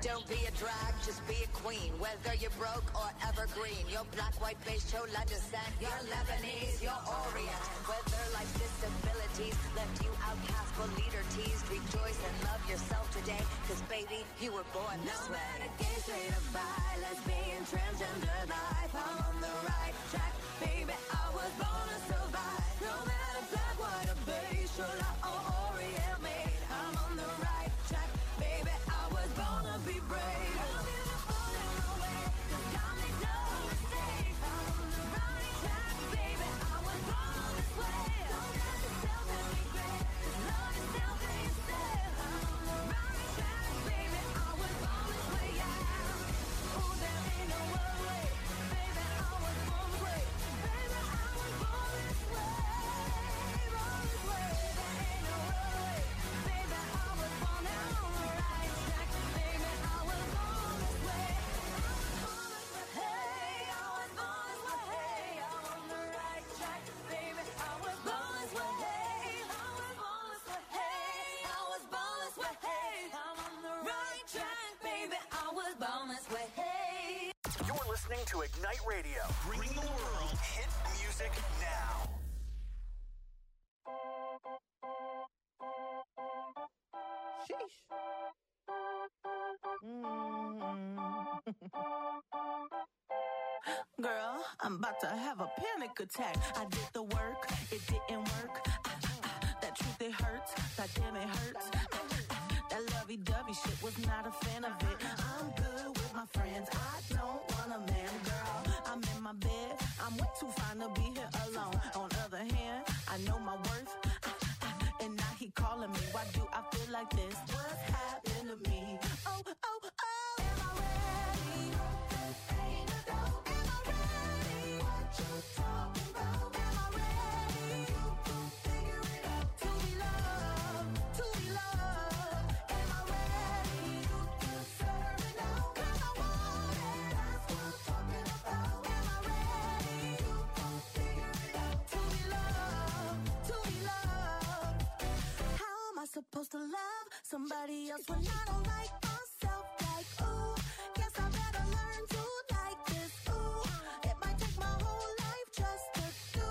Don't be a drag, just be a queen. Whether you're broke or evergreen, you're black, white, beige, chola descent, you're Lebanese, you're Orient. Whether life's disabilities left you outcast but leader teased, rejoice and love yourself today, cause baby, you were born this way. No matter gay, straight or bi, lesbian, transgender life, I'm on the right track, baby, I was born to survive. No matter black, white or beige, chola or Orient made, I'm on the right track, baby, I was born to be brave. Listening to Ignite Radio, bringing the world hit music now. Sheesh. Girl, I'm about to have a panic attack. I did the work, it didn't work. That truth, it hurts. That damn, it hurts. That lovey-dovey shit, was not a fan of it. I'm good with my friends, I don't want a man, girl. I'm in my bed, I'm way too fine to be here alone. On the other hand, I know my worth, and now he calling me. Why do I feel like this? What's happened to me? Oh, oh, oh. Am I ready? Ain't a dope. Am I ready? What you talking about? Am I ready? You can figure it out. To be loved, to be loved. Am I ready? You can serve it out. 'Cause I want it. That's what I'm talking about. Am I ready? You can figure it out. To be loved, to be loved. How am I supposed to love somebody else when I don't like myself? Like, ooh, guess I better learn to like this. Ooh, it might take my whole life just to do.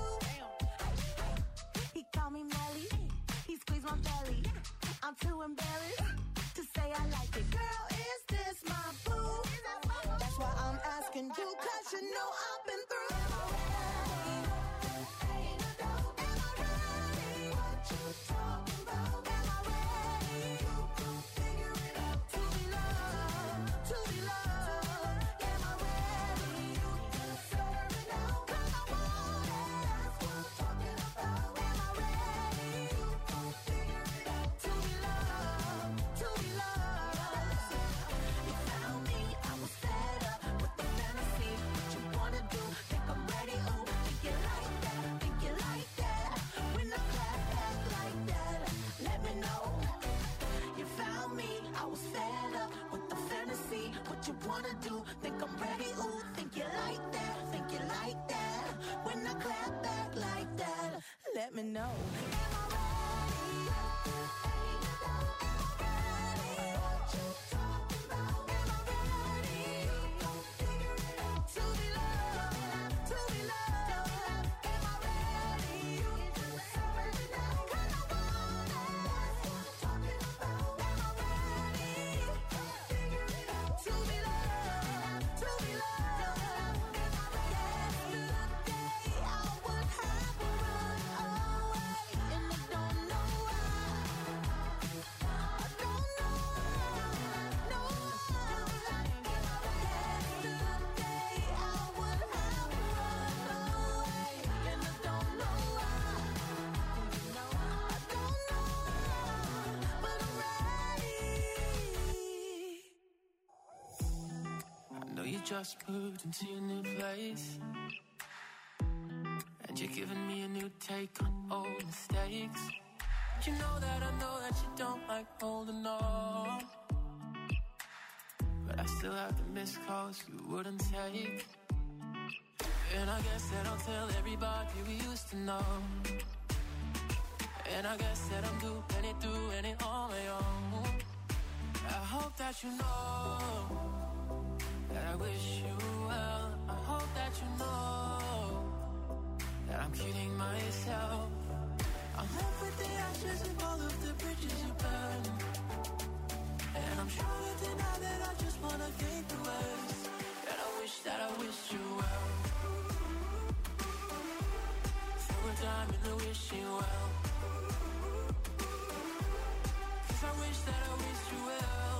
He called me Melly, he squeezed my belly. I'm too embarrassed to say I like it. Girl, is this my boo? That's why I'm asking you, 'cause you know I've been through. Am I ready? Ain't a dope. Am I ready? What you talking about? Am I ready? You can figure it out. To be loved, to be loved. Am I ready? You can serve it out. 'Cause I want it. That's what I'm talking about. Am I ready? You can figure it out. To be loved, to be loved. You found me, I was fed up with the fantasy. What you wanna do? Think I'm ready? Ooh, think you like that? Think you like that? When I clap back like that, let me know. You found me, I was fed up with the fantasy. What you wanna do? Think I'm ready? Ooh, think you like that? Think you like that? When I clap back like that, let me know. Am I ready? Ain't a doubt. Am I ready? What you talking about? Am I ready? You gon' figure it out. To be loved, to be loved. Am I ready? You can serve it out. 'Cause I want it. That's what I'm talking about. Am I ready? You gon' figure it out. To be loved, to be loved. Am I ready? Yesterday I would have run away, and I don't know why. I don't know why. No. Yesterday I would have run away, and I don't know why. I don't know why, but I'm ready. I know you just moved into your new place, and you're giving me a new take on old mistakes. But you know that you don't like holding on. But I still have the missed calls you wouldn't take. And I guess that I'll tell everybody we used to know. And I guess that I'm doing it on my own. I hope that you know that I wish you well. I hope that you know that I'm kidding myself. I'm left with the ashes of all of the bridges you burned, and I'm trying to deny that I just wanna think the worst. And I wish that I wished you well. Throw a dime in the wishing well, 'cause I wish that I wished you well.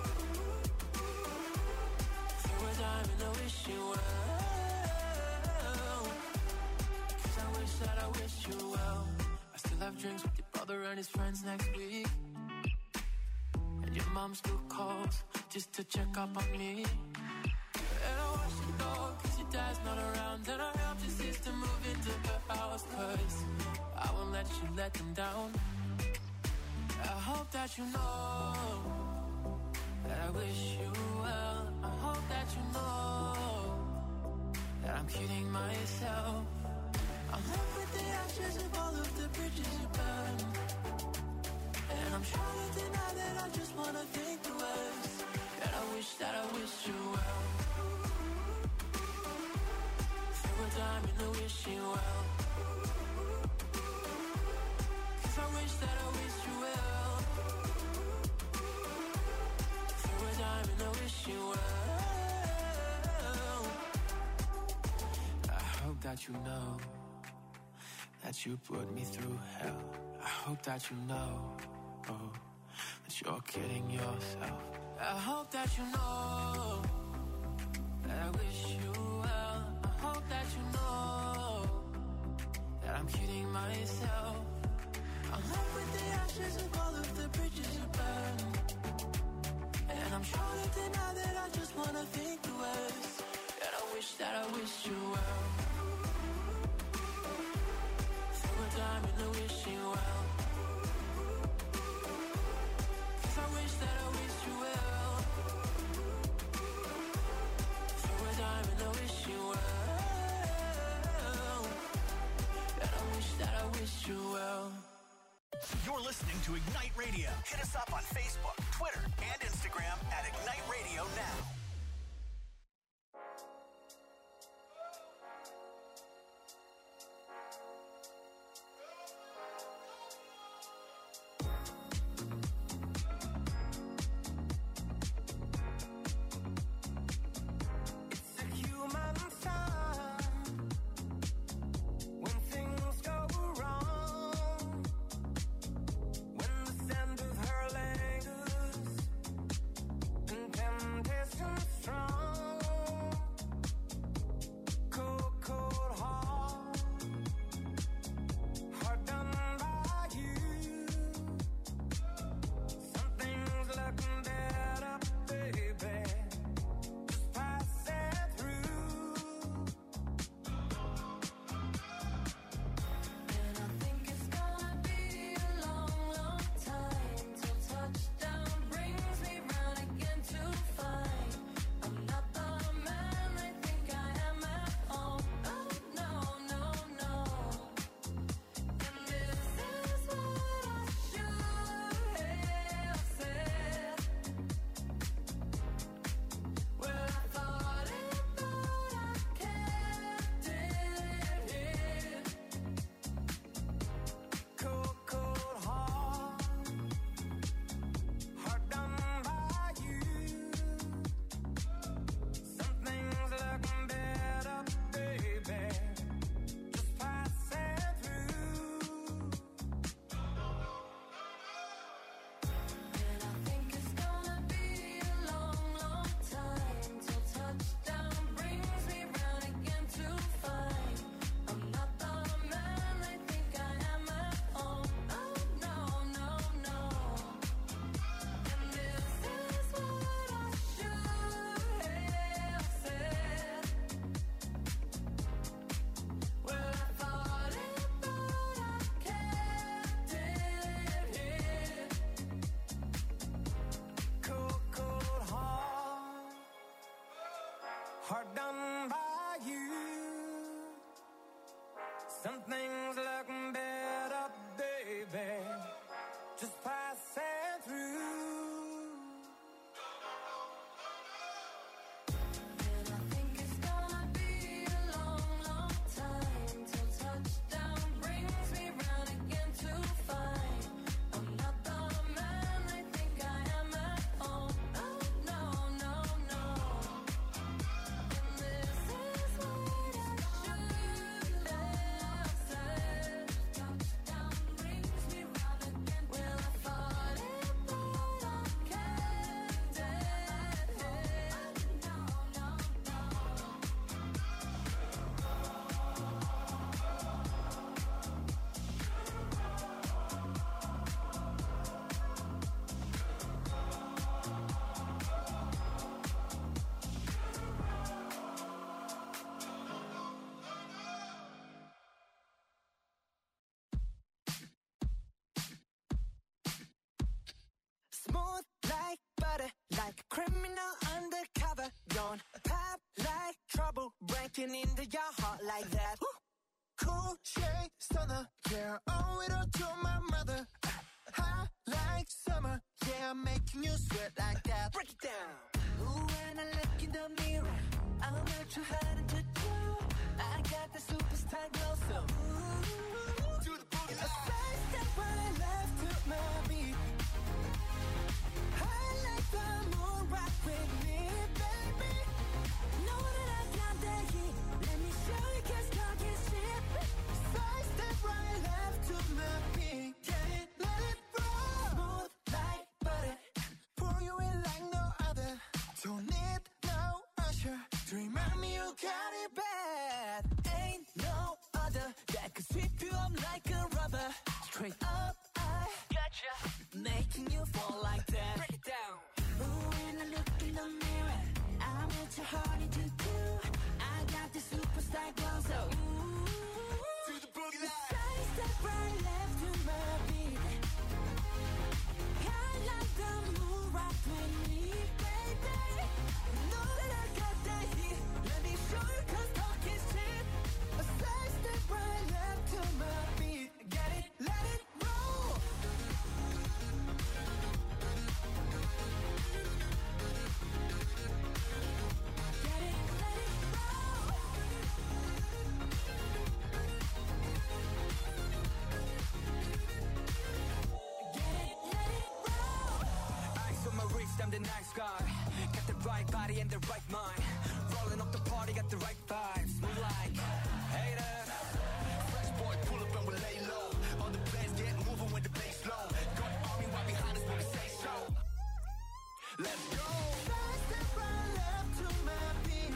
Throw a dime in the wishing well, 'cause I wish that I wished you well. I still have drinks with your brother and his friends next week, and your mom still calls just to check up on me. And I watch you go, 'cause your dad's not around, and I helped your sister move into her house, 'cause I won't let you let them down. I hope that you know that I wish you well. I hope that you know that I'm kidding myself. I'm left with the ashes of all of the bridges you burned, and I'm trying to deny that I just wanna think the worst. And I wish that I wished you well. Throw a dime in the wishing well, 'cause I wish that I wished you well. Throw a dime in the wishing well. I hope that you know that you put me through hell. I hope that you know, oh, that you're kidding yourself. I hope that you know that I wish you well. I hope that you know that I'm kidding myself. I'm left with the ashes of all of the bridges you burned, and I'm trying to deny that I just wanna think the worst. And I wish that I wished you well. Throw a dime in the wishing well, 'cause I wish that I wished you well. Throw a dime in the wishing well, and I wish that I wished you well. You're listening to Ignite Radio. Hit us up on Facebook, Twitter, and Instagram at Ignite Radio Now. hard done by you. Some things looking better, baby, just passing through. butter, like a criminal undercover. Don't pop like trouble, breaking into your heart like that. Cool shade stunner, yeah, owe it all to my mother. Hot like summer, yeah, I'm making you sweat like that. Break it down. Ooh, when I look in the mirror, I'm not too hard to do. I got the superstar glow, so ooh, to the boogie line. A side step right left to my beat. I like the moon rock with me, baby. Know that I got that heat. Let me show you, 'cause talk is cheap. Side step right left to my beat. Get it, let it roll. Smooth like butter. Pour you in like no other. Don't need no usher to remind me you got it bad. Ain't no other that could sweep you up like a rubber. Straight up, I gotcha, making you fall like that. Break it down. Ooh, when I look in the mirror, I'm what your heart to do. I got the superstar glow, so ooh, to the boogie line. Side step right left to my beat. I like the moon rock with me, baby. Know that I got that heat. Let me show you, 'cause talk is cheap. A side step right left to my beat. Get it, let it roll. Get it, let it roll. Get it, let it roll. Ice on my wrist, I'm the nice guy. Got the right body and the right mind. Rolling up the party, got the right vibes. Move like haters. Fresh boy, pull up and we lay low. All the players get moving with the bass low. Got army right behind us when we say so. Let's go. Side step right left to my beat.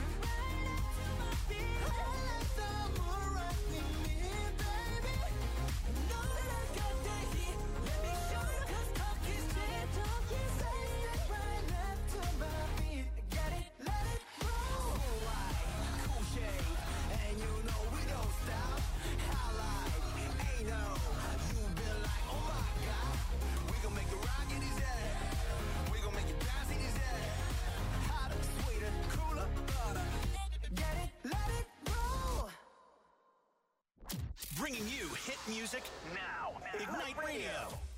I like the moon rock with me, baby. Know that I got that heat. Let me show you, 'cause talk is cheap. Side step right left to my beat. Get it, let it roll. Cool shade, and you know we don't stop. Highlight, ain't no. You been like, oh my God. We gon' make it rock in his head. We gon' make it bounce in his head. Hotter, sweeter, cooler, butter. Get it, let it roll. Bringing you hit music now. Ignite Radio.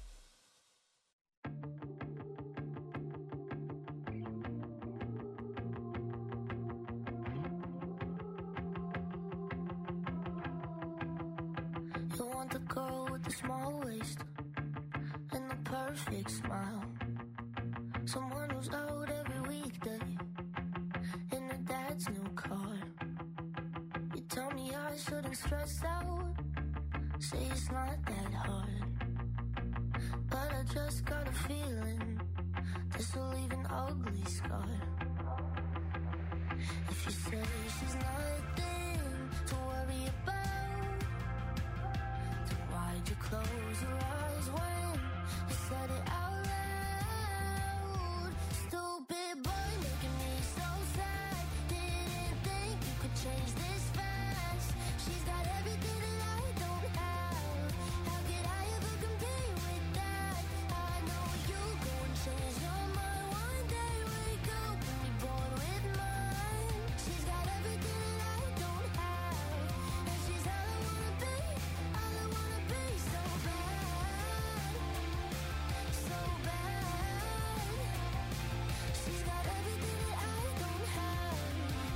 You want the girl with the small waist and the perfect smile. Someone who's out every weekday in her dad's new car. You tell me I shouldn't stress out, say it's not that hard. But I just got a feeling this will leave an ugly scar. If you say she's nothing to worry about, then why'd you close your eyes when you said it out loud? Stupid boy making me so sad. Didn't think you could change this fast. She's got everything that I don't have. How could I ever compete with that? I know you go and change your mind one day. Wake up and be born with mine. She's got everything that I don't have, and she's all I wanna be, all I wanna be. So bad, so bad. She's got everything that I don't have.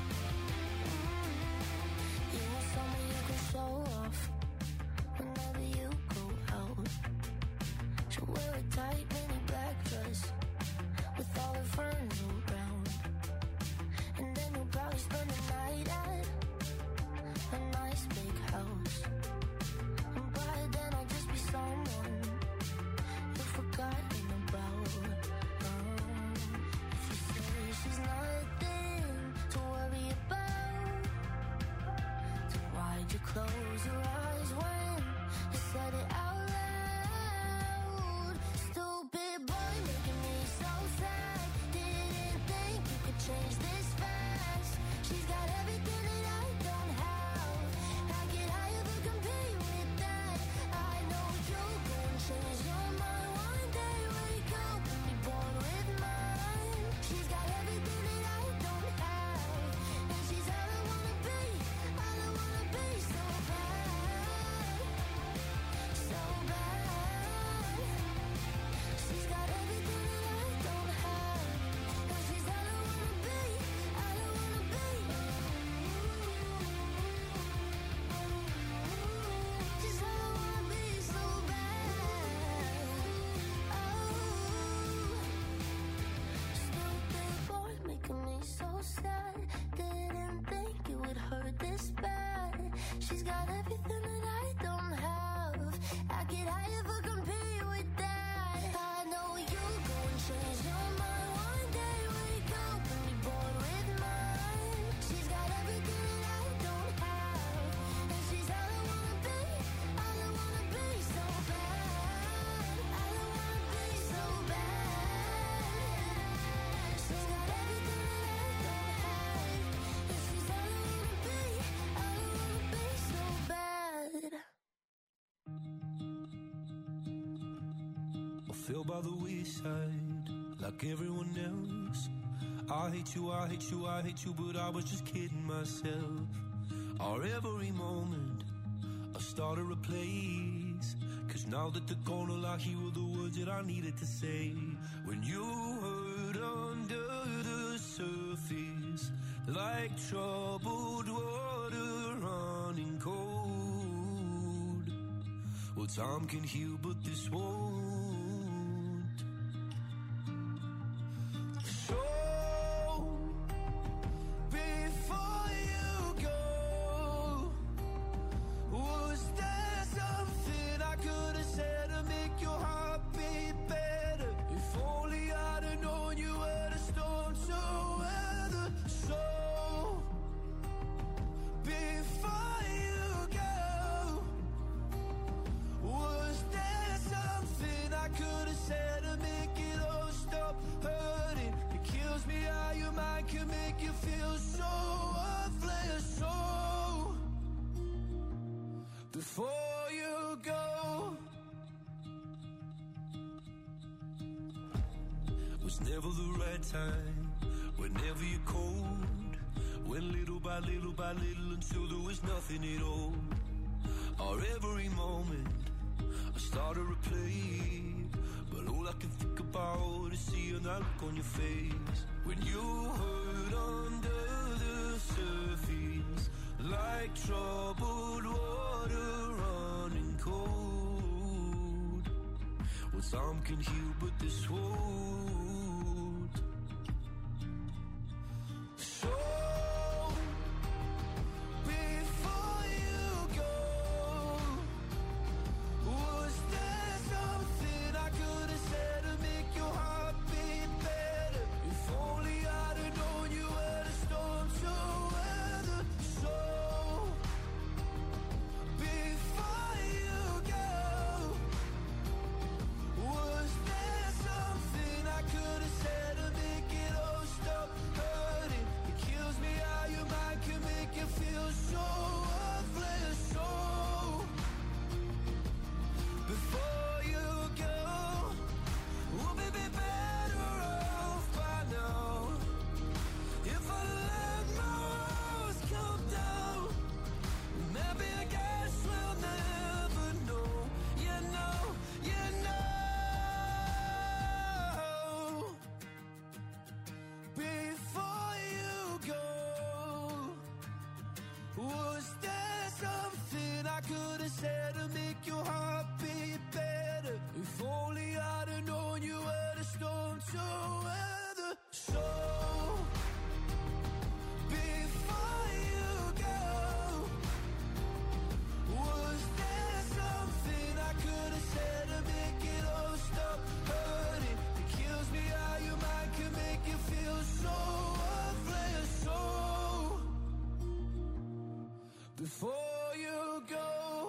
You want someone you can show off whenever you go out. She'll wear a tight mini black dress with all her friends around, and then you'll probably spend the night at a nice big house. And by then I'll just be someone you've forgotten about. If you say she's nothing to worry about, then why'd you close your eyes when you said it out loud? Stupid boy making me so sad. Didn't think you could change this fast. She's got everything that I don't have. How could I ever compete with that? I know you'll go and change your mind one day. Wake up and be born with mine. me so sad. Didn't think it would hurt this bad. She's got everything that I don't have. I get high if I compete with that. I know you gon' change your mind one day. Wake up and be bored with mine. She's got everything that I don't have, and she's all I wanna be. All I wanna be so bad. All I wanna be so bad. She's got everything that I don't have, and she's all I wanna be. All I wanna be so bad. I fell by the wayside like everyone else. I hate you, I hate you, I hate you, but I was just kidding myself. Our every moment I started a place, 'cause now that they're gone, all I hear were the words that I needed to say. When you hurt under the surface, like troubled water running cold. Well, time can heal, but this won't. So, before you go, was there something I could have said to make your heart beat better? If only I'd have known you were the storm to weather. So, before you go, was there something I could have said to make it all stop hurting? It kills me how your mind can make you feel so worthless. So, before you go, was never the right time, whenever you're cold. Went little by little by little until there was nothing at all. Our every moment I started to play, but all I can think about is seeing that look on your face. When you hurt under the surface, like troubled water running cold. Well, some can heal, but this won't. So, before you go, was there something I could have said to make your heart beat better? If only I'd have known you were the storm to weather. So, before you go, was there something I could have said to make it all stop hurting? It kills me how your mind can make you feel so worthless. So, before you go, we'll be better off by now. If I let my walls come down, maybe I guess we'll never know. You know, you know. Before you go, was there something I could have said to make your heart beat better? If only I'd have known you were the storm to weather. So, before you go, was there something I could have said to make it all stop hurting? It kills me how your mind can make you feel so worthless. So, before you go.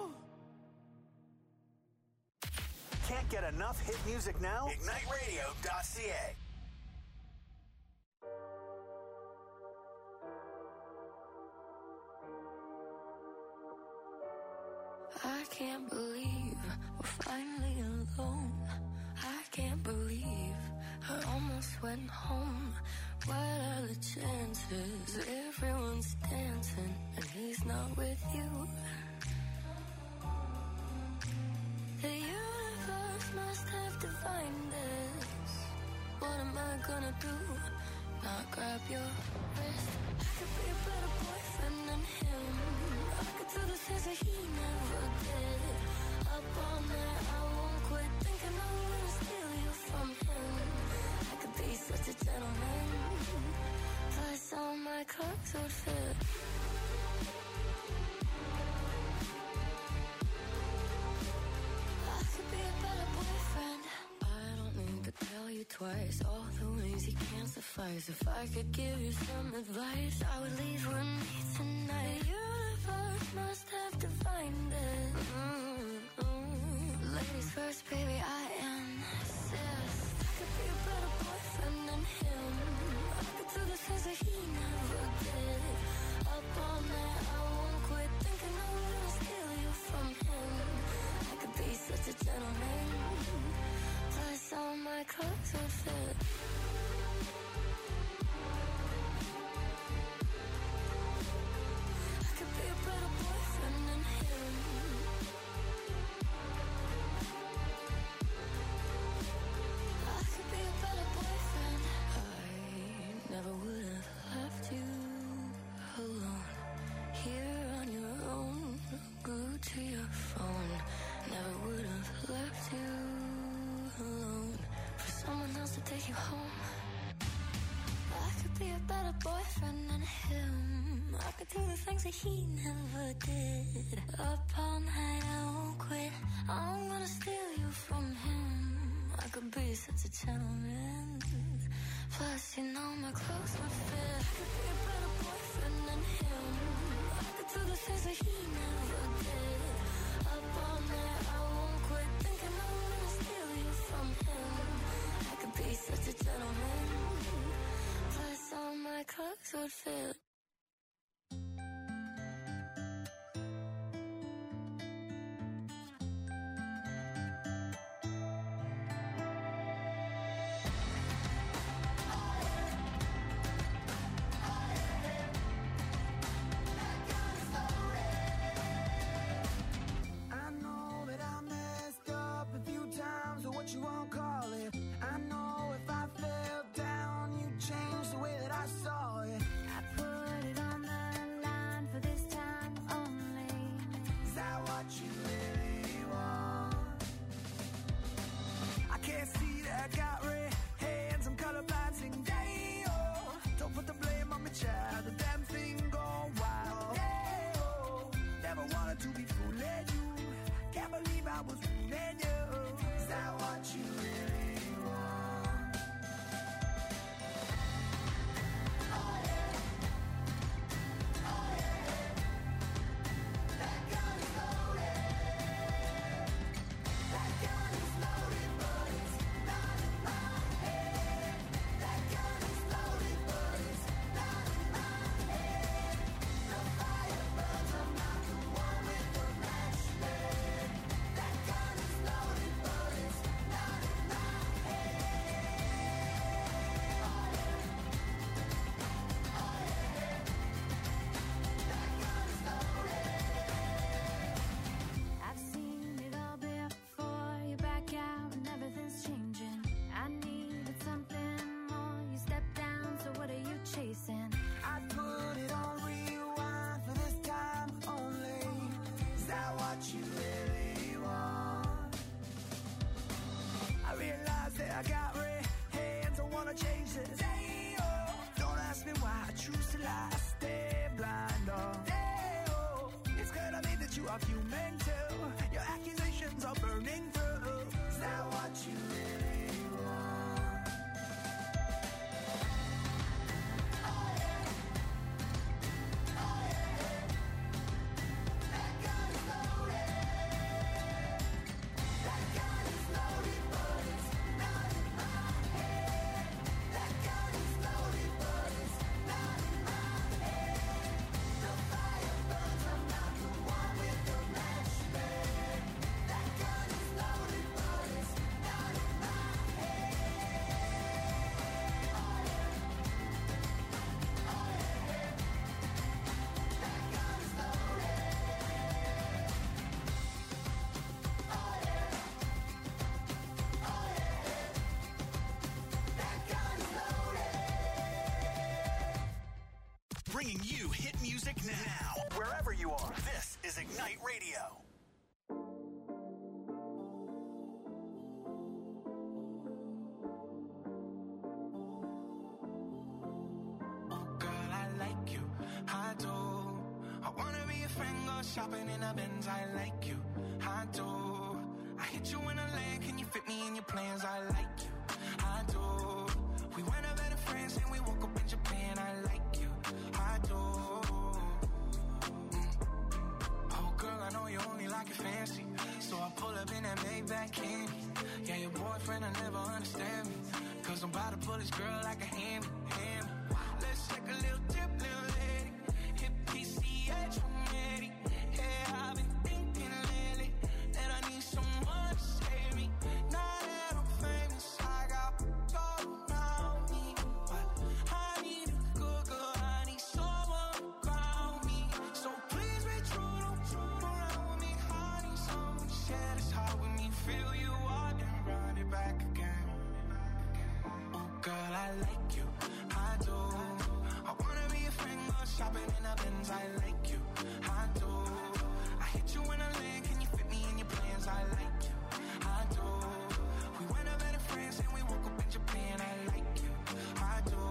Can't get enough hit music now? IgniteRadio.ca. I can't believe we're finally alone. I can't believe I almost went home. What are the chances? Everyone's dancing and he's not with you. The universe must have divined us. What am I gonna do? Not grab your wrist. I could be a better boyfriend than him. I could do the things that he never did. Up all night, I won't quit thinking I'm gonna steal you from him. I could be such a gentleman, but fit. I could be a better boyfriend. I don't need to tell you twice all the ways you can't suffice. If I could give you some advice, I would leave with me tonight. The universe must have divined it. Ladies first, baby, I insist. I could be a better boyfriend than him. I could do the things that he never did. Up all night, I won't quit thinking I wanna steal you from him. I could be such a gentleman. Plus all my clothes would fit. I could be a better boyfriend than him. I could be a better boyfriend. I never would have left you alone. Here on your own, glued to your phone. Never would have left you alone for someone else to take you home. I could be a better boyfriend than him. I could do the things that he never did. Up all night, I won't quit. I'm gonna steal you from him. I could be such a gentleman. Plus, you know my clothes would fit. I could be a better boyfriend than him. I could do the things that he never did. Up all night, I won't quit thinking I wanna steal you from him. I could be such a gentleman. Plus, all my clothes would fit. I know that I messed up a few times, or what you won't call it. I know if I fell down, you'd change the way that I saw it. I put it on the line for this time only. Is that what you really want? I can't see that I got red hands, I'm colorblind, sing day, oh. Don't put the blame on me, child, the damn thing gone wild. Hey, oh. Never wanted to be fooling you. Can't believe I was fooling you. Is that what you really want? Oh yeah. Oh yeah. That gun is loaded. That gun is loaded, but it's not in my head. That gun is loaded, but it's not in my head. The fire burns, I'm not the one with the match lit. That gun is loaded, but it's not in my head. Oh yeah. Oh yeah. That gun is loaded. I've seen it all before. You back out and everything's changing. I needed something more. You step down, so what are you chasing? I put it on rewind for this time only. Is that what you really want? I realize that I got red hands, I wanna change this. Hey, oh. Don't ask me why I choose to lie, I stay blind, oh. Hey, oh. It's clear to me that you are human too. Your accusations are burning through. Is that what you really want? Oh yeah. Oh yeah. That gun is loaded. That gun is loaded, but it's not in my head. That gun is loaded, but it's not in my head. The fire burns, I'm not the one with the match lit. That gun is loaded, but it's not in my head. Oh yeah. Oh yeah. That gun is loaded. Oh yeah. Oh yeah. That gun is loaded. Bringing you hit music now, wherever you are. This is Ignite Radio. Girl, I like you. I friend, go shopping in a Benz, I like you, I do. I hit you in a lane, can you fit me in your plans, I like you, I do. We went up better friends and we woke up in Japan, I like you, I do. Oh girl, I know you only like it fancy, so I pull up in that Maybach candy. Yeah, your boyfriend will never understand me, cause I'm about to pull this girl like a hammy. Let's take a little trip, little lady. Hit PCH from Eddie. Yeah, I've been thinking lately that I need someone to save me. Now that I'm famous, I got gold around me, but I need a good girl, I need someone around me. So please be true, don't around with me. I need someone to share this heart with me. Feel you out and run it back again. Oh girl, I like you, I do. I wanna be a friend, go shopping in a Benz, I like you, I do. I hit you in a lane, can you fit me in your plans, I like you, I do. We went up better friends and we woke up in Japan, I like you, I do,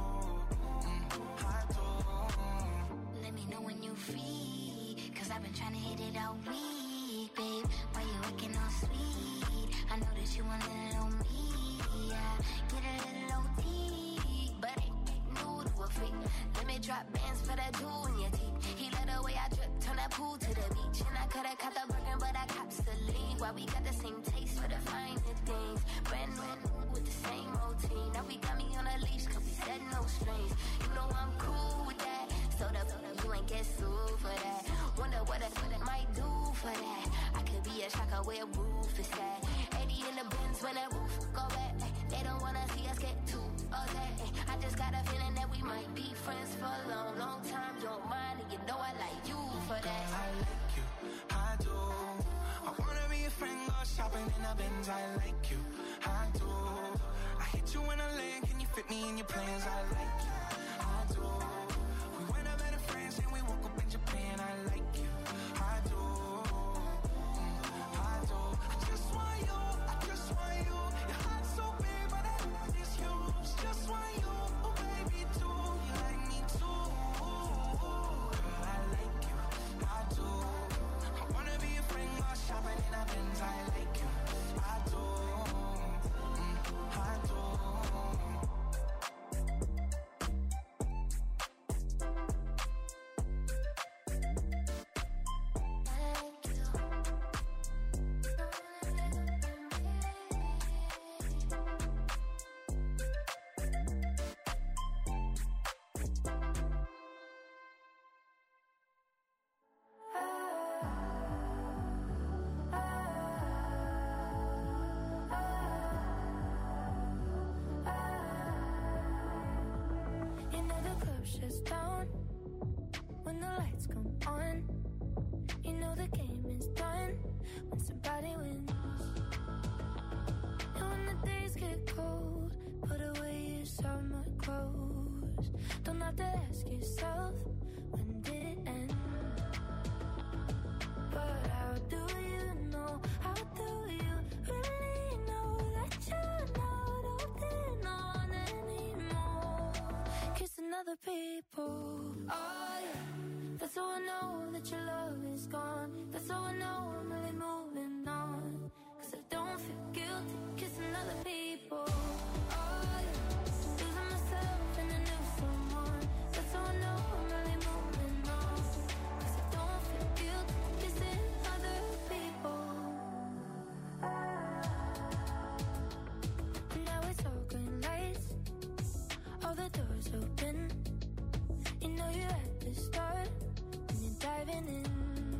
I do. Let me know when you free, cause I've been trying to hit it all week, babe. Why you looking all sweet? I know that you want a little me, yeah. Get a little OT, but ain't new to a freak. Let me drop bands for that jewel in your teeth. He let the way I drip, turn that pool to the beach. And I could've caught the Birkin, but I cops the lead. Why we got the same taste for the finer things. Brand new with the same routine. Now we got me on a leash, cause we said no strings. You know I'm cool with that, so you ain't get sued for that. Wonder what it might do for that. I could be a shocker where roof is at. 80 in the bins when that roof go back. They don't wanna see us get too upset. I just got a feeling that we might be friends for a long, long time. Don't mind, and you know I like you for that. Girl, I like you, I do. I wanna be a friend, go shopping in a Benz, I like you, I do. I hit you in a lane, can you fit me in your plans, I like you, I do. We went up better friends and we woke up in Japan, I like you, I do, I do. I just want you, I just want you. Your heart's so big, but I just you. Just want you, oh baby, too. You like me too. Girl, I like you, I do. I wanna be a friend, go shopping in a Benz, I like you, I do, I do. Shuts down when the lights come on. You know the game is done when somebody wins. And when the days get cold, put away your summer clothes. Don't have to ask yourself, when did it end? But how do you know? How do you really know that you're not holding on anymore? Kissing other people. Oh yeah, that's how I know that your love is gone. That's how I know I'm really moving on. Cause I don't feel guilty kissing other people. Oh yeah, losing myself in a new someone. That's how I know I'm really moving on. Cause I don't feel guilty kissing other people. Now it's all green lights, all the doors open. You know you're at the start when you're diving in.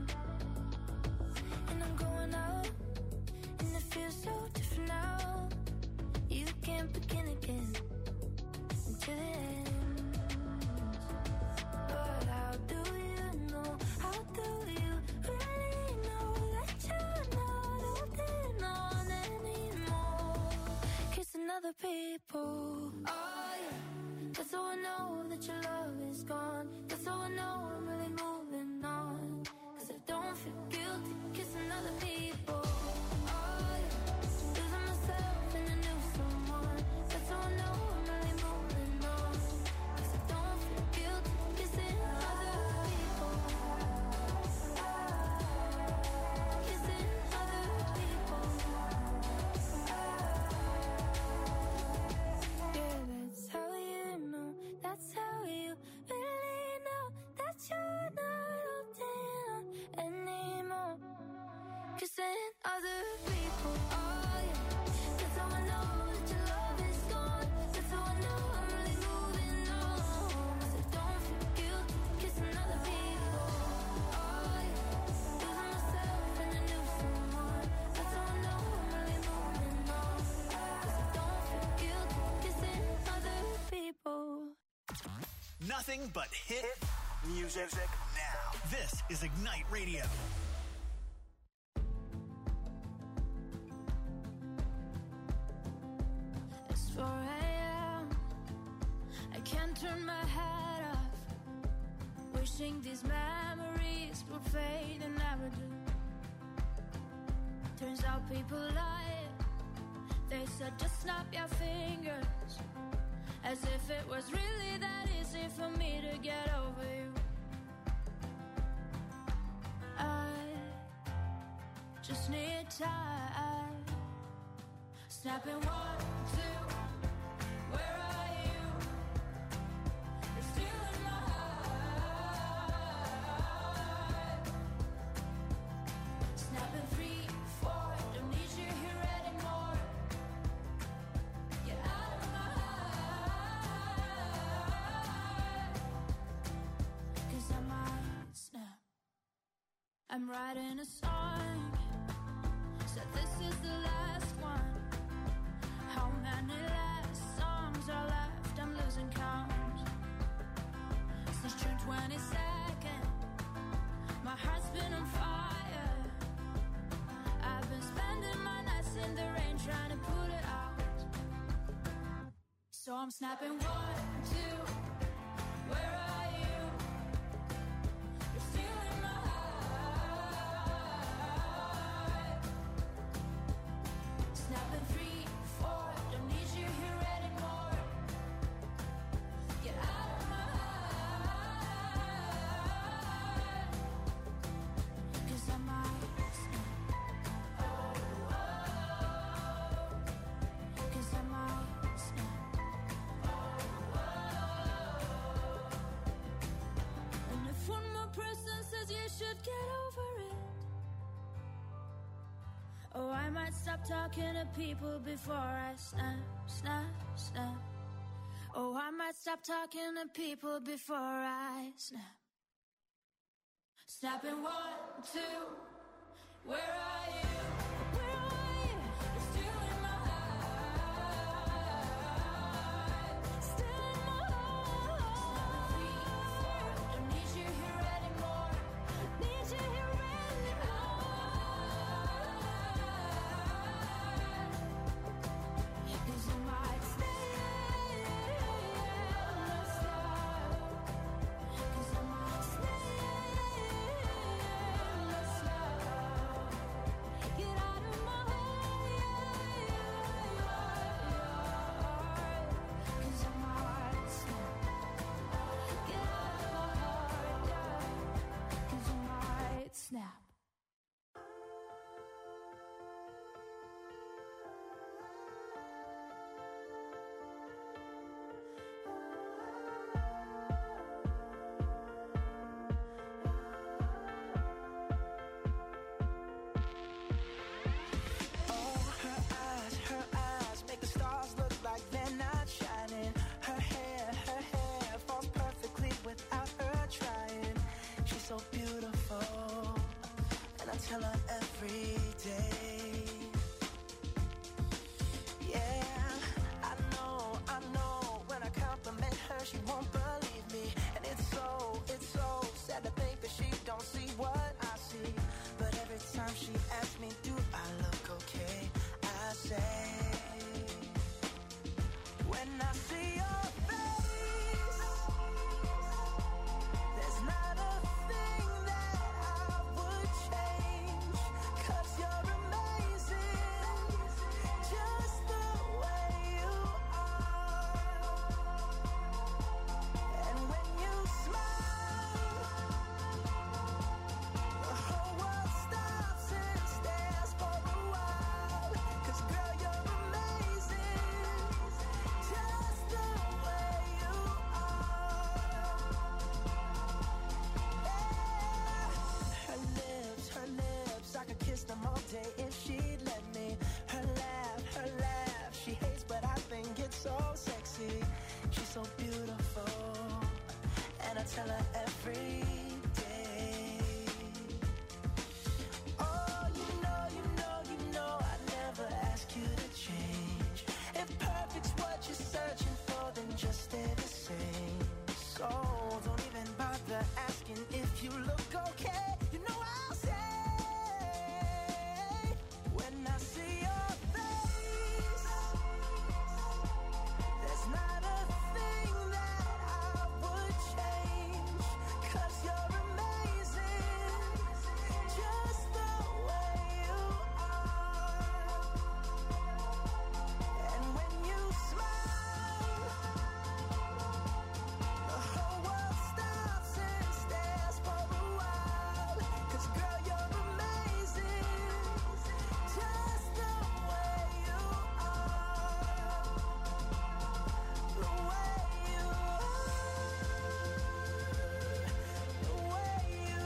And I'm going out, and it feels so different now. You can't begin again until it ends. But how do you know? How do you really know that you're not holding on anymore? Kissing other people. Oh yeah, that's how I know that your love is gone. That's how I know I'm really moving on. Cause I don't feel guilty kissing other people. Oh yeah, losing myself in a new someone. That's how I know I'm really moving on. nothing but hit music now. This is Ignite Radio. It's 4 a.m. I can't turn my head off. Wishing these memories would fade and never do. Turns out people lie. They said just snap your fingers, as if it was really that easy for me to get over you. I just need time. Snapping 1, 2. Where are you? You're still in my heart. Snapping 3, 4. Don't need you here anymore. Get out of my heart. 'Cause I might snap. I'm writing a song. Said this is the last one. How many last songs are left? I'm losing count. Since June 22nd, my heart's been on fire. I've been spending my nights in the rain trying to put it out. So I'm snapping 1, 2. Where are you? You're still in my heart. Snapping 3, 4. Don't need you here anymore. Get out of my heart. 'Cause I might snap. 'Cause I might snap. And if one more person says you should get over it, oh, I might stop talking to people before I snap, snap, snap. Oh, I might stop talking to people before I snap. Snapping 1, 2. Where are you? Where are you? You're still in my heart. Still in my heart. 3, 4. Don't need you here anymore. Need you here anymore. 'Cause I might stay and not stop. 'Cause I might stay and not stop. Get out of my heart. 'Cause I might snap. Get out of my heart, yeah. 'Cause I might snap. Oh, her eyes make the stars look like they're not shining. Her hair falls perfectly without her trying. She's so beautiful. bother asking if you look okay. You know I'll say when I see your face, there's not a thing that I would change, 'cause you're amazing, just the way you are. And when you smile, the whole world stops and stares for a while. 'Cause girl, you're amazing, just the way you are. The way you are. The way you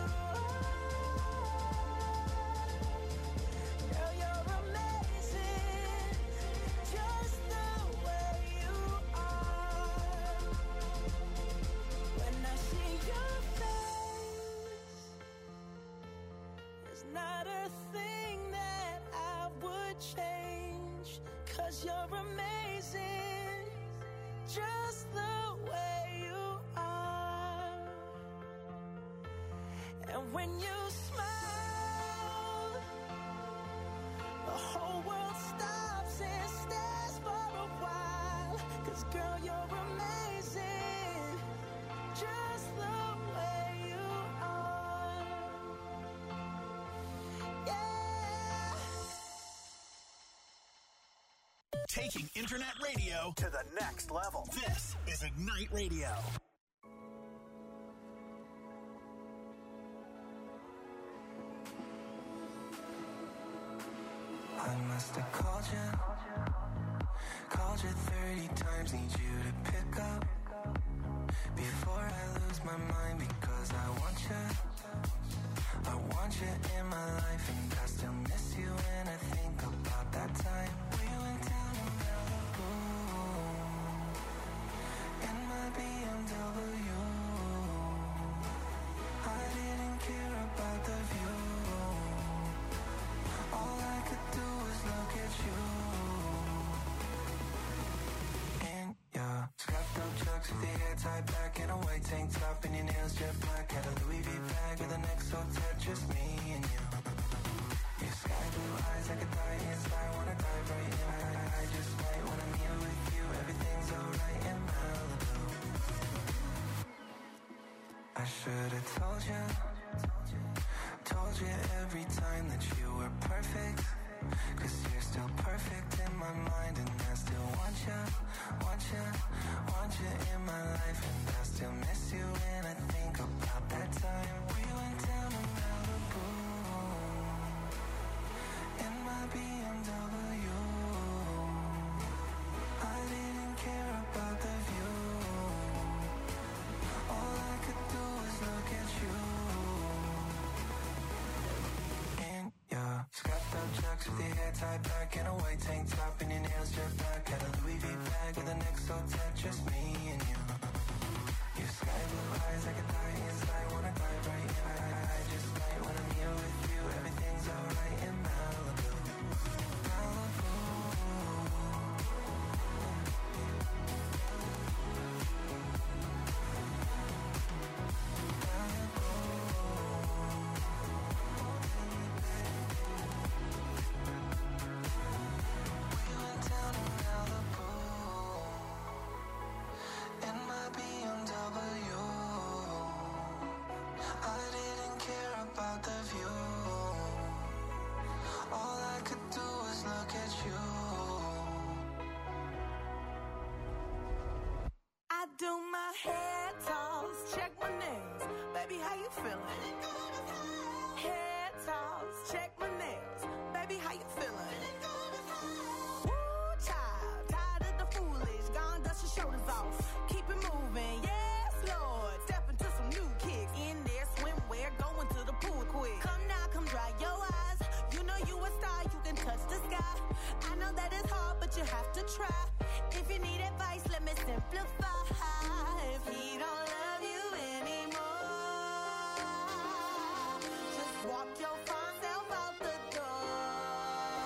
are. Girl, you're amazing, just the way you are. When I see your face, there's not a thing that I would change, 'cause you're amazing, just the way you are. And when you smile, the whole world stops and stares for a while. 'Cause girl, you're amazing, just the way you are. Yeah. Taking internet radio to the next level. This is Ignite Radio. I must have called you 30 times, need you to pick up before I lose my mind, because I want you in my life, and I still miss you when I think about that time we went down to Malibu in my BMW. I didn't care about the view. All I could do was look at you. In your scrapped up chucks with your hair tied back and a white tank top and your nails jet black. Had a Louis V bag with an XO tat, just me and you. Your sky blue eyes like a dying star, wanna dive right in. I just might when I'm here with you. Everything's alright in Malibu. I should have told you every time that you were perfect, 'cause you're still perfect in my mind, and I still want you in my life, and I still miss you when I think about that time we went down to Malibu in my BMW. I didn't care about the view. All I could do was look at you. Yeah, scrapped up chucks with your hair tied back and a white tank top and your nails jet black. Had a Louis V bag with an XO tat, just me and you. Your sky blue eyes like a dying sky, wanna dive right in. I just might when I'm here with you. Everything's alright in Malibu. Malibu. I do my hair toss, check my nails. Baby, how you feeling? Hair toss, check my nails. Baby, how you feeling? Woo, child, tired of the foolish. Gone, dust your shoulders off. Keep it moving, yes, Lord. Step into some new kicks. In there, swimwear, going to the pool quick. Come now, come dry your eyes. You know you a star, you can touch the sky. I know that it's hard, but you have to try. If you need advice, let me simplify. If he don't love you anymore, just walk your fine self out the door.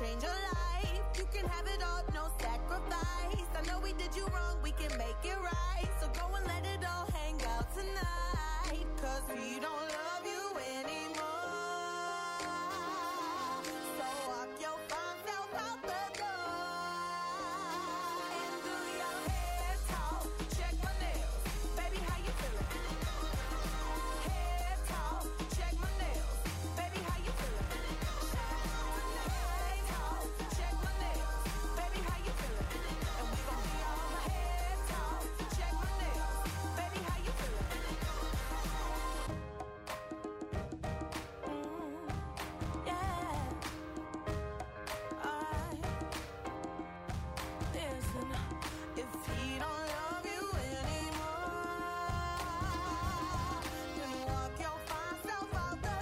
change your life. You can have it all, no sacrifice. I know we did you wrong, we can make it right. So go and let it all hang out tonight. Cause we don't love you anymore. So walk your fine self out the door. And do your hair talk, check my nails. Baby, how you feeling? Hair talk, check my nails. Baby, how you feeling? Hair talk, check my nails. Baby, how you feeling? And we gon' be all hair talk, check my nails. Baby, how you feeling? Yeah. Listen, if he don't love you anymore, then walk your fine self out the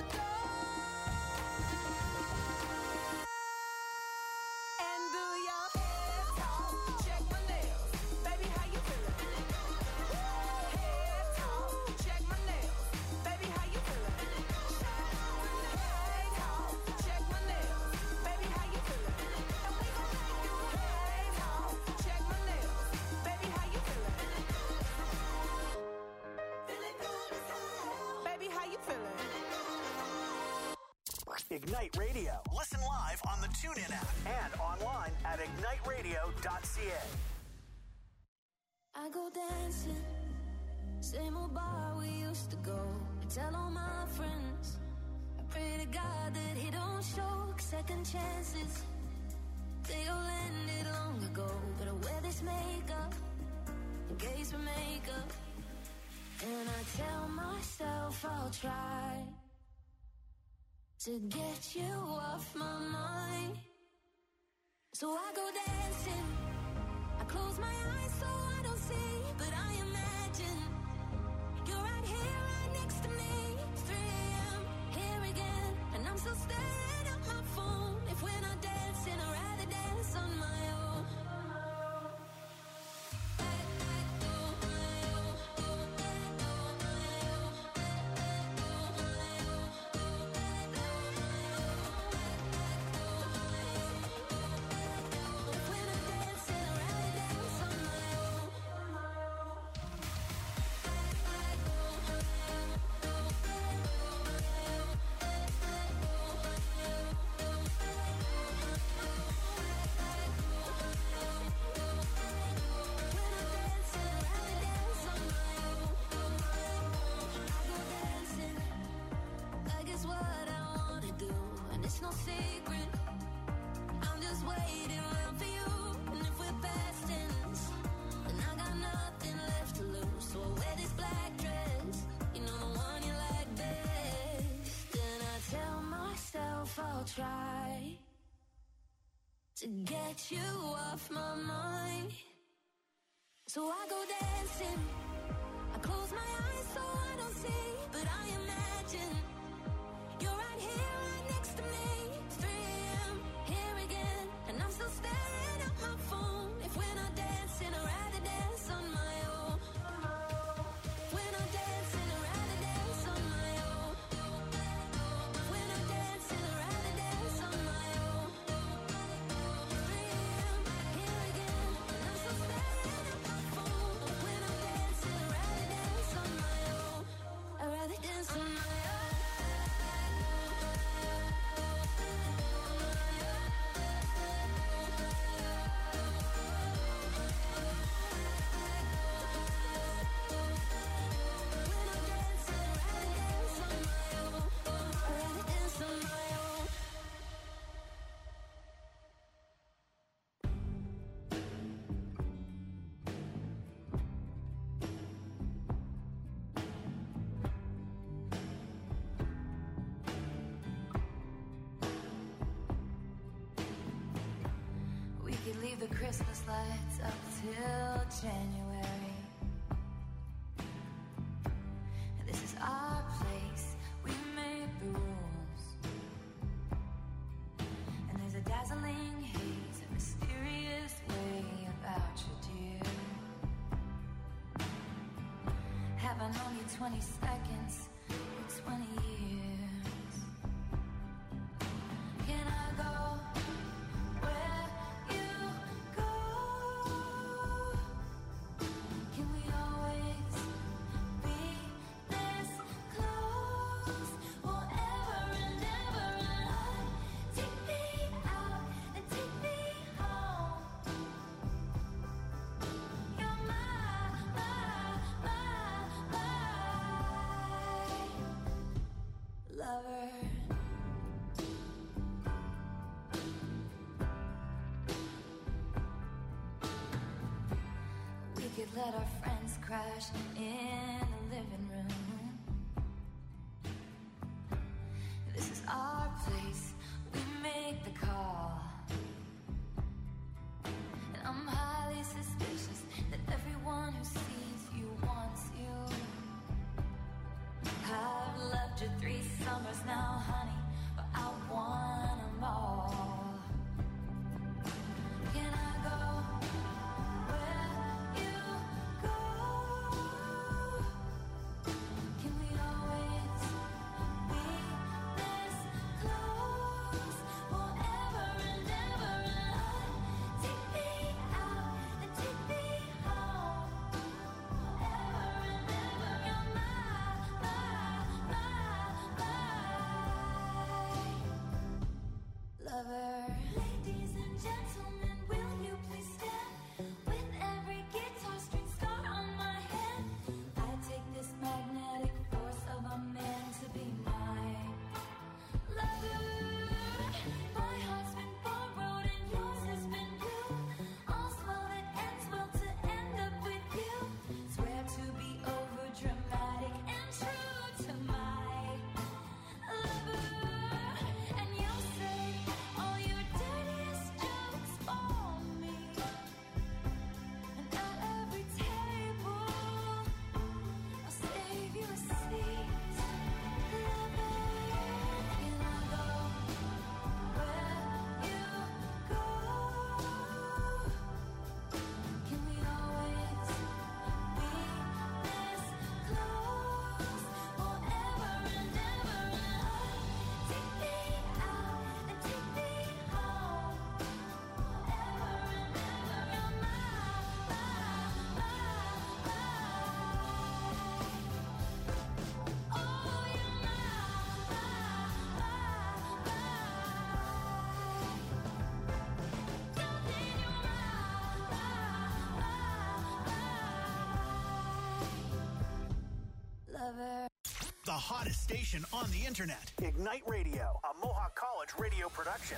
door. And do your hair talk, check my nails. Baby, how you feeling? Hair talk, check my nails. Baby, how you feeling? Hair talk, check my nails. Baby, how you feeling? And we gon' make you hair talk, check my nails. Baby, how you feeling? Feeling good as hell. Baby, how you feeling? Ignite Radio. Listen live on the TuneIn app and online at igniteradio.ca. I go dancing, same old bar we used to go. I tell all my friends, I pray to God that he don't show second chances. They all ended long ago, but I wear this makeup in case we make up. And I tell myself I'll try to get you off my mind. So I go dancing, I close my eyes so I don't see, but I imagine you're right here, right next to me. It's 3 a.m., here again, and I'm still staring at my phone. If we're not dancing, I'd rather dance on my own. If we're not dancing, I'd rather dance on my own. No secret, I'm just waiting around for you. And if we're past tense, then I got nothing left to lose. So I wear this black dress, you know, the one you like best. And I tell myself I'll try to get you off my mind. So I go dancing, I close my eyes so I don't see, but I imagine you're right here, right next to me. It's 3 a.m., here again, and I'm still staring at my phone. If we're not dancing, I'd rather dance on my own. If we're not dancing, I'd rather dance on my own. If we're not dancing, I'd rather dance on my own. It's 3 a.m., here again, and I'm still staring at my phone. If we're not dancing, I'd rather dance on my own. I'd rather dance on my own. We could leave the Christmas lights up till January. And this is our place, we made the rules. And there's a dazzling haze, a mysterious way about you, dear. Have I known you 20 seconds or 20 years? Can I go let our friends crash in the living room. This is our place, we make the call. And I'm highly suspicious that everyone who sees you wants you. I've loved you 3 summers now, honey, but I want them all. Can I go where you go? Can we always be this close forever and ever? And take me out and take me home forever and ever. You're my lover. Ladies and gentlemen, will you please stand? With every guitar string scar on my head, I take this magnetic force of a man to be my lover. My heart's been borrowed and yours has been blue. All's well that ends well to end up with you. Swear to be over dramatic and true to my lover. And you'll say all your dirtiest jokes for me. And at every table, I'll save you a seat. Lover, can I go where you go? Can we always be this close forever and ever? Take me out and take me home forever and ever. You're my oh, you're lover. The hottest station on the internet. Ignite Radio, a Mohawk College radio production.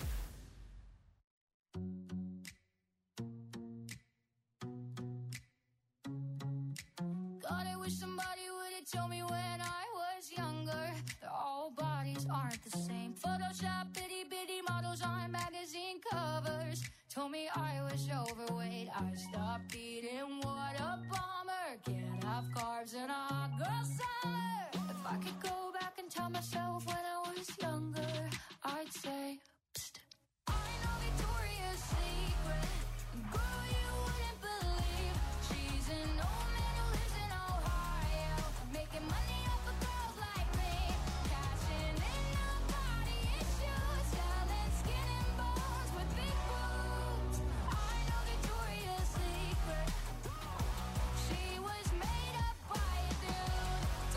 God, I wish somebody would have told me when I was younger that all bodies aren't the same. Photoshop itty bitty models on magazine covers told me I was overweight. I stopped eating, what a bummer. Can't have carbs in a hot girl summer. If I could go back and tell myself when I was younger, I'd say, psst. I know Victoria's Secret, girl, you wouldn't believe. She's an old man who lives in Ohio, making money off of girls like me, cashing in on body issues, selling skin and bones with big boobs. I know Victoria's Secret, she was made up by a dude.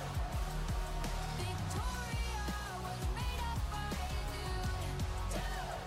Victoria was made up by a dude.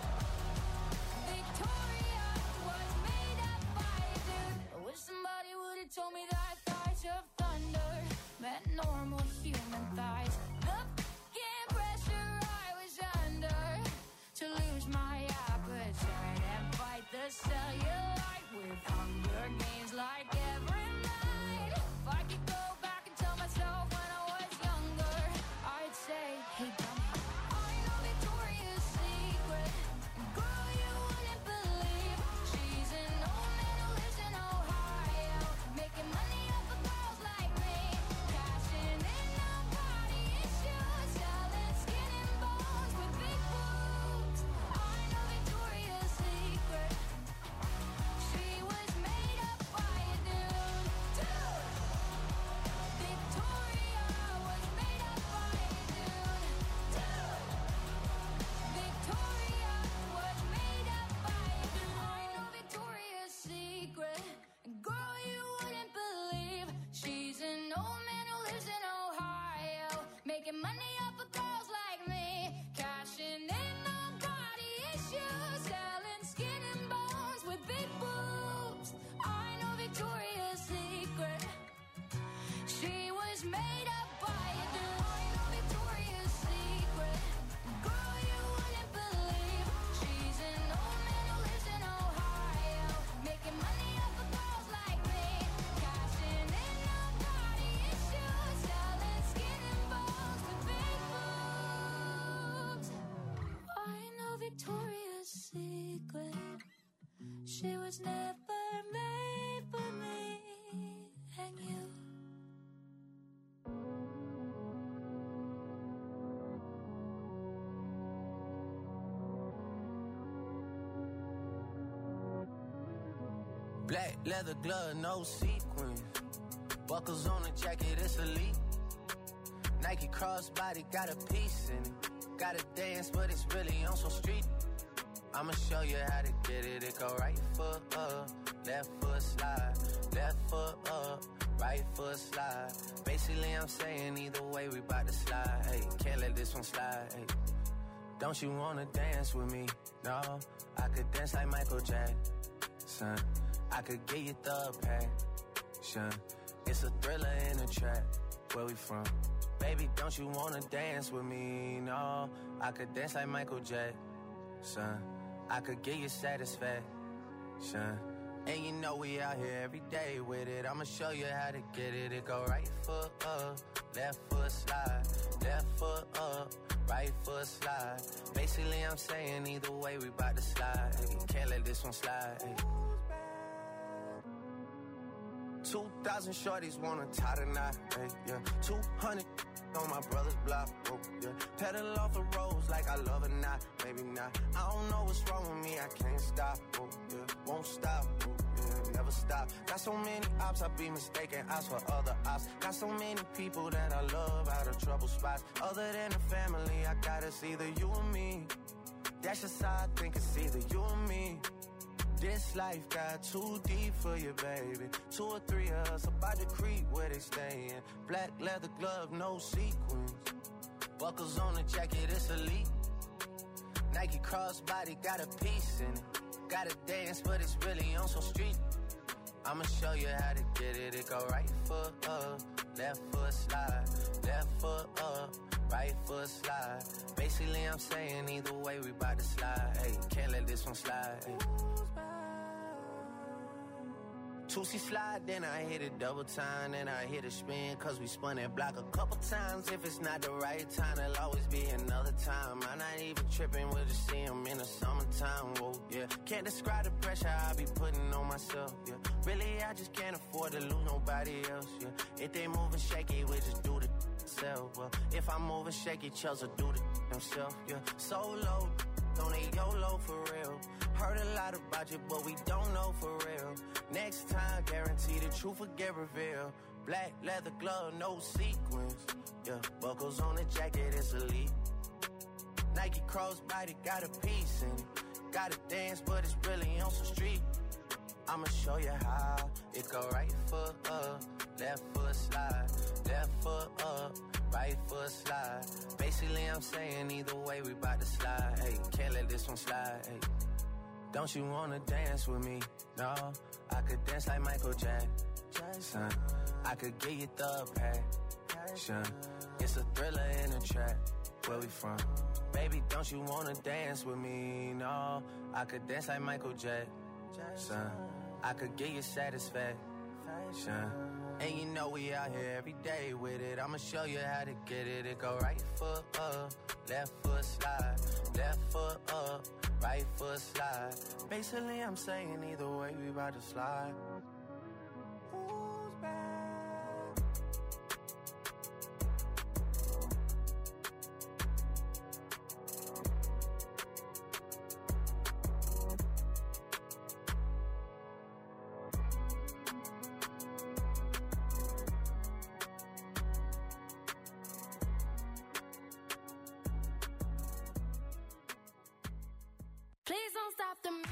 Victoria was made up by a dude. I wish somebody would have told me that thighs of thunder meant normal human thighs. The f***ing pressure I was under to lose my appetite and fight the cellulite with Hunger Games like every night. If I could go back and tell myself when I was younger, I'd say, hey dummy, I know Victoria's Secret, girl, you wouldn't believe. She's an old man who lives in Ohio, making money off of girls like me, cashing in on body issues, selling skin and bones with big boobs. I know Victoria's Secret, she was made up by a dude. She was never made for me and you. Black leather glove, no sequins. Buckles on the jacket, it's elite. Nike crossbody, got a piece in it. Gotta dance, but it's really on some street. I'ma show you how to get it. It go right foot up, left foot slide. Left foot up, right foot slide. Basically, I'm saying either way, we bout to slide. Hey, can't let this one slide. Hey, don't you wanna dance with me? No, I could dance like Michael Jackson. I could get you the passion. It's a thriller in a trap. Where we from? Baby, don't you wanna dance with me? No, I could dance like Michael Jackson. I could get you satisfaction. And you know we out here every day with it. I'ma show you how to get it. It go right foot up, left foot slide. Left foot up, right foot slide. Basically, I'm saying either way, we bout to slide. Hey, can't let this one slide. Hey. 2,000 shorties wanna tie the knot, hey, yeah. 200 on my brother's block, oh, yeah. Pedal off the roads like I love it, not, maybe not. I don't know what's wrong with me, I can't stop, oh, yeah. Won't stop, oh, yeah, never stop. Got so many ops, I be mistaken ops for other ops. Got so many people that I love out of trouble spots. Other than the family, I got it's either you or me. That's just how I think it's either you or me. This life got too deep for you, baby. 2 or 3 of us about to creep where they stayin'. Black leather glove, no sequins. Buckles on the jacket, it's elite. Nike crossbody, got a piece in it. Gotta dance, but it's really on some street. I'ma show you how to get it. It go right foot up, left foot slide. Left foot up, right foot slide. Basically, I'm saying either way, we bout to slide. Hey, can't let this one slide. Hey. 2C slide, then I hit it double time, then I hit a spin, cause we spun that block a couple times. If it's not the right time, there'll always be another time. I'm not even tripping, we'll just see them in the summertime, whoa, yeah. Can't describe the pressure I be putting on myself, yeah. Really, I just can't afford to lose nobody else, yeah. If they moving shaky, we just do the self, well. If I'm moving shaky, Chelsea do the himself, yeah. Solo, don't need YOLO for real. Heard a lot about you, but we don't know for real. Next time, guarantee the truth will get revealed. Black leather glove, no sequins. Yeah, buckles on the jacket, it's elite. Nike crossbody, got a piece in it. Gotta dance, but it's really on some street. I'ma show you how. It go right foot up, left foot slide. Left foot up, right foot slide. Basically, I'm saying either way, we bout to slide. Hey, can't let this one slide. Hey. Don't you wanna dance with me? No, I could dance like Michael Jackson. I could get you the passion. It's a thriller in a trap. Where we from? Baby, don't you wanna dance with me? No, I could dance like Michael Jackson. I could get you satisfaction. And you know we out here every day with it. I'ma show you how to get it. It go right foot up, left foot slide. Left foot up, right foot slide. Basically, I'm saying either way, we about to slide. Who's back? Please don't stop the